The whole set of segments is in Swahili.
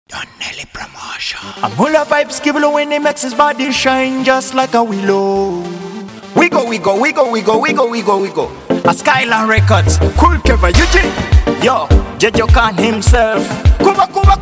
Donnelly Promotion. I'm full of vibes, give low when he makes his body shine just like a willow. We go. A Skyline Records, Cool Keva Eugene. Yo, Jejo Khan himself. Kuba ngoma.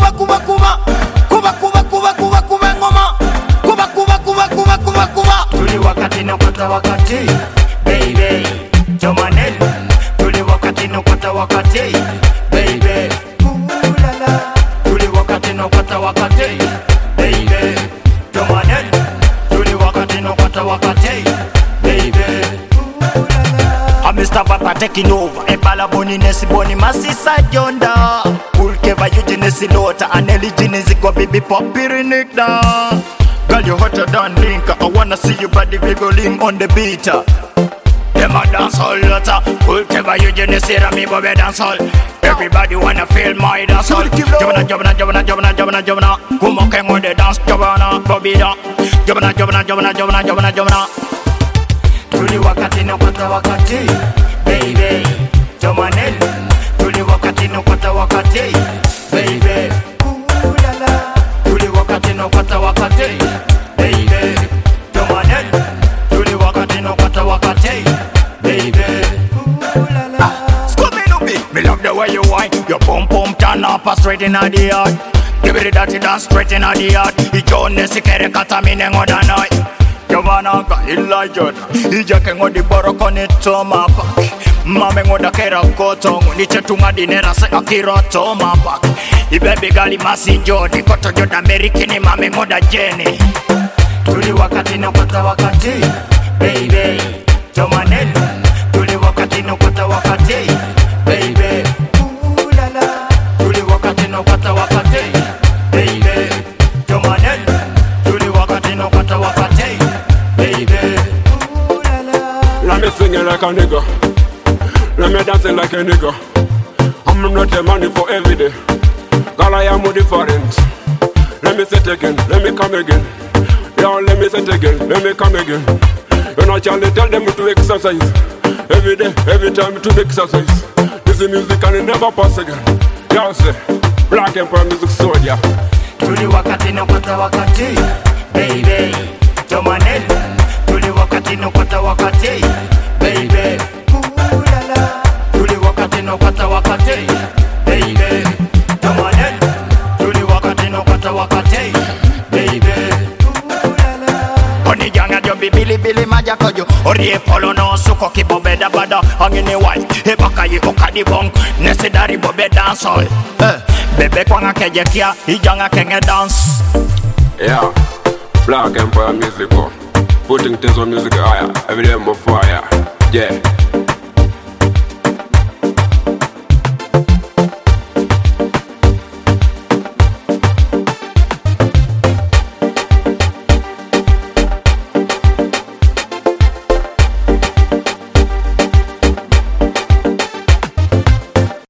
Kuba. Tuli wakati no kota wakati, baby. Jomanel. Tuli wakati no kota wakati, baby. Tuli wakati no kota wakati, baby. Jomanel. Tuli wakati no kota wakati, baby. I'm Mr. Papa taking over. Ebala boni nesi boni masisa jonda. Cool Keva Eugene silota. Aneli jinezi go bibi popiri nikda. Girl, you hotter than Linka. I wanna see you body wiggling on the beat. Them a dance all lotta. Cool Keva Eugene Sira me bobe dance all. Everybody wanna feel my dance all. Jobana. Kumo kengo de dance jobana. Bobida. Jobana. Tuli wakati no kota wakati, baby. Jomanel. Tuli wakati no kota wakati, baby. Tuli wakati no kota wakati, baby. Jomanel. Tuli wakati no kota wakati, baby. Me love the way you whine. Your pum turn up straight in the yard. Give it that dance straight in the yard. Ijone sikere kata mine ngoda night. Giovanna Elijah, ija kengo di boroko ni toma pak. Mame ngoda kera kotongo, ni chetunga dinera se akira toma pak. Ibebi gali masi jodi, koto joda Amerikini mame ngoda jeni. Tuli wakati no kota wakati, baby. Jomanel, tuli wakati no kota wakati, baby. Tuli wakati no kota wakati, baby. Jomanel, tuli wakati no kota wakati, baby. Let me singing like a nigga. Let me dancing like a nigga. I'm not the money for every day. Girl, I am different. Let me say it again, let me come again. Yo, let me say it again, let me come again. You know, Charlie, tell them to exercise. Every day, every time to exercise. This is music and it never pass again. Yo, say, Black Empire Music Soldier. Tuli wakati no kota wakati, baby. Jomanel. Tuli wakati no kota wakati, baby. Tuli wakati no kota wakati, baby. Jomanel. Tuli wakati no kota wakati, baby. Oni janga jo bibili maja kojo. Orie polo no suko kibobeda bada. Angini white, hebaka yi okadi bong. Nesi dari bobe dance all. Bebe kwanga kejekia, ijanga kenge dance. Yeah, Black Empire Music. Putting things on music higher, every day more fire. Yeah.